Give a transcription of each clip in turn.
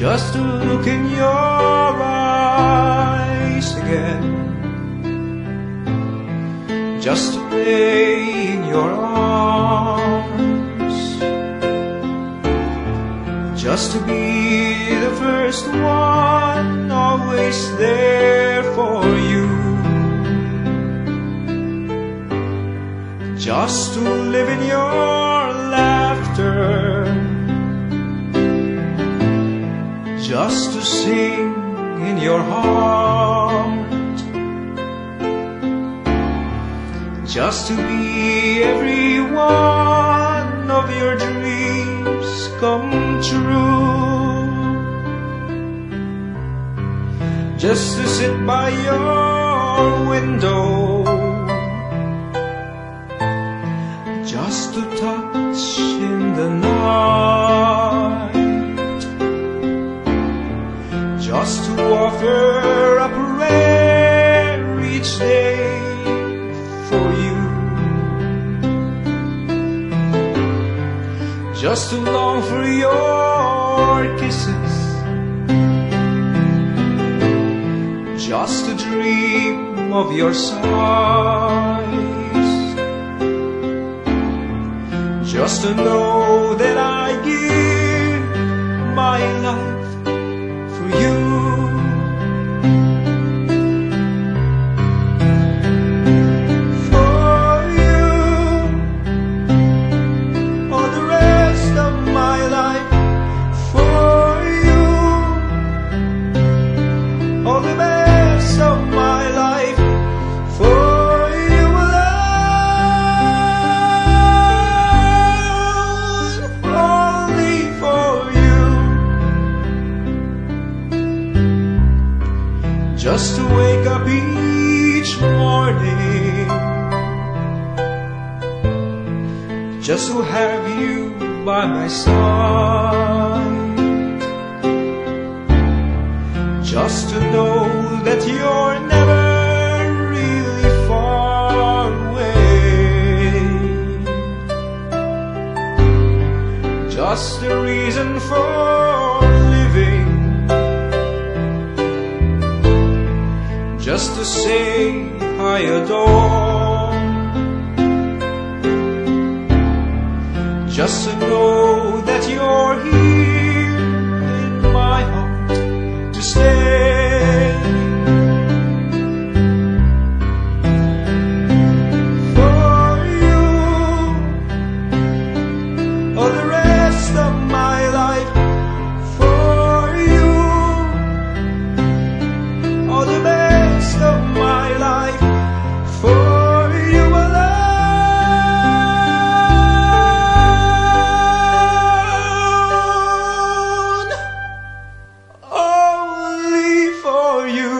just to look in your eyes again, just to lay in your arms, just to be the first one, always there for you, just to live in your laughter, just to sing in your heart, just to be every one of your dreams come true, just to sit by your window, just to touch in the night, just to offer a prayer each day for you, just to long for your kisses, just to dream of your sighs, just to know that I give my life for you. For you, all the rest of my life. For you, all the best of my life. For you alone, only for you. Just to wake up each morning, just to have you by my side, just to know that you're never really far away, just the reason for living, just to say I adore, just to know that you're here in my heart to stay. For you, all the rest of my life. For you, all the best of my life. For you alone, only for you.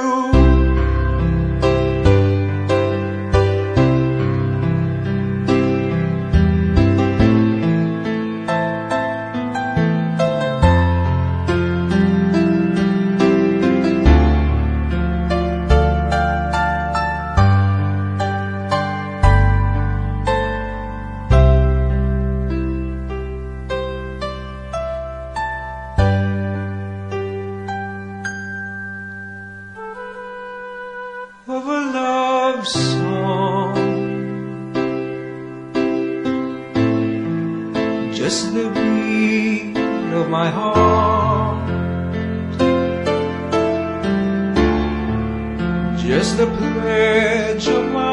Of a love song, just the beat of my heart, just the pledge of my